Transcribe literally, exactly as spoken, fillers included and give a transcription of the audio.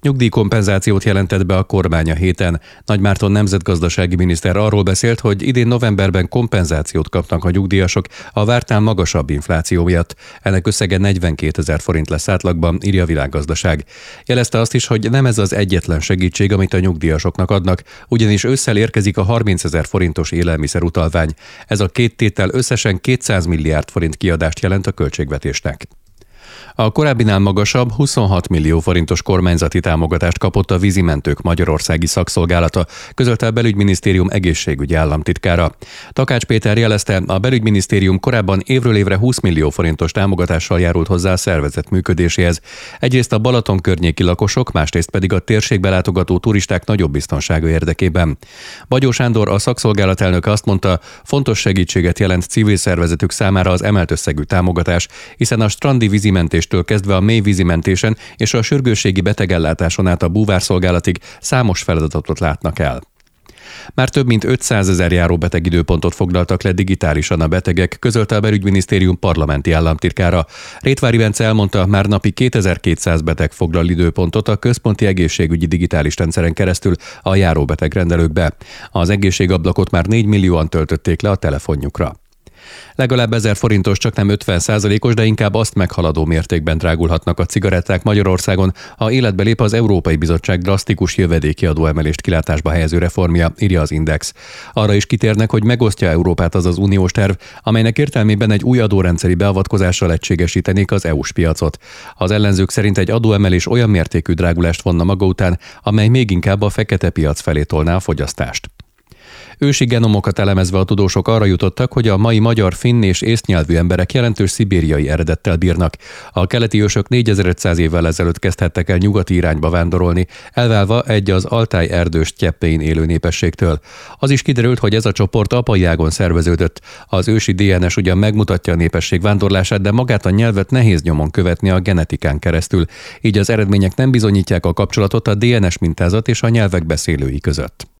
Nyugdíjkompenzációt jelentett be a kormány a héten. Nagy Márton nemzetgazdasági miniszter arról beszélt, hogy idén novemberben kompenzációt kapnak a nyugdíjasok a vártnál magasabb infláció miatt. Ennek összege negyvenkétezer forint lesz átlagban, írja a Világgazdaság. Jelezte azt is, hogy nem ez az egyetlen segítség, amit a nyugdíjasoknak adnak, ugyanis ősszel érkezik a harmincezer forintos élelmiszerutalvány. Ez a két tétel összesen kétszáz milliárd forint kiadást jelent a költségvetésnek. A korábbinál magasabb huszonhat millió forintos kormányzati támogatást kapott a Vízimentők Magyarországi Szakszolgálata, közölte a Belügyminisztérium egészségügyi államtitkára. Takács Péter jelezte, a Belügyminisztérium korábban évről évre húsz millió forintos támogatással járult hozzá a szervezet működéséhez. Egyrészt a Balaton környéki lakosok, másrészt pedig a térségbe látogató turisták nagyobb biztonsága érdekében. Bagyó Sándor, a szakszolgálat elnöke azt mondta, fontos segítséget jelent civil szervezetük számára az emelt összegű támogatás, hiszen a strandi vízimentés től kezdve a mély vízimentésen és a sürgősségi betegellátáson át a búvárszolgálatig számos feladatot látnak el. Már több mint ötszázezer járó betegidőpontot foglaltak le digitálisan a betegek, közölte a Belügyminisztérium parlamenti államtitkára. Rétvári Bence elmondta, már napi kétezer-kétszáz beteg foglal időpontot a központi egészségügyi digitális rendszeren keresztül a járóbetegrendelőkbe. Az egészségablakot már négy millióan töltötték le a telefonjukra. Legalább ezer forintos, csak nem ötven százalékos, de inkább azt meghaladó mértékben drágulhatnak a cigaretták Magyarországon, ha életbe lép az Európai Bizottság drasztikus jövedéki adóemelést kilátásba helyező reformja, írja az Index. Arra is kitérnek, hogy megosztja Európát az az uniós terv, amelynek értelmében egy új adórendszeri beavatkozással egységesítenék az é u-s piacot. Az ellenzők szerint egy adóemelés olyan mértékű drágulást vonna maga után, amely még inkább a fekete piac felé tolná a fogyasztást. Ősi genomokat elemezve a tudósok arra jutottak, hogy a mai magyar, finn és észnyelvű emberek jelentős szibériai eredettel bírnak. A keleti ősök négyezer-ötszáz évvel ezelőtt kezdhettek el nyugati irányba vándorolni, elválva egy az Altáj erdős tyeppén élő népességtől. Az is kiderült, hogy ez a csoport apai ágon szerveződött. Az ősi dé en es ugyan megmutatja a népesség vándorlását, de magát a nyelvet nehéz nyomon követni a genetikán keresztül. Így az eredmények nem bizonyítják a kapcsolatot a dé en es mintázat és a nyelvek beszélői között.